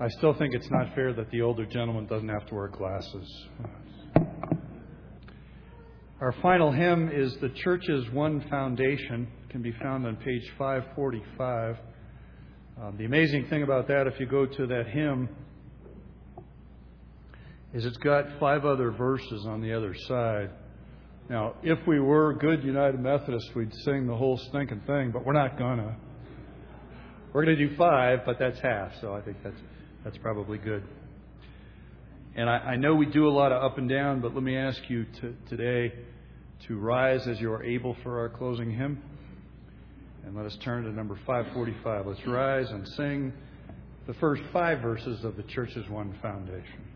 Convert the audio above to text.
I still think it's not fair that the older gentleman doesn't have to wear glasses. Our final hymn is The Church's One Foundation. It can be found on page 545. The amazing thing about that, if you go to that hymn, is it's got 5 other verses on the other side. Now, if we were good United Methodists, we'd sing the whole stinking thing, but we're not gonna. We're going to do 5, but that's half, so I think that's probably good. And I know we do a lot of up and down, but let me ask you today to rise as you are able for our closing hymn. And let us turn to number 545. Let's rise and sing the first 5 verses of The Church's One Foundation.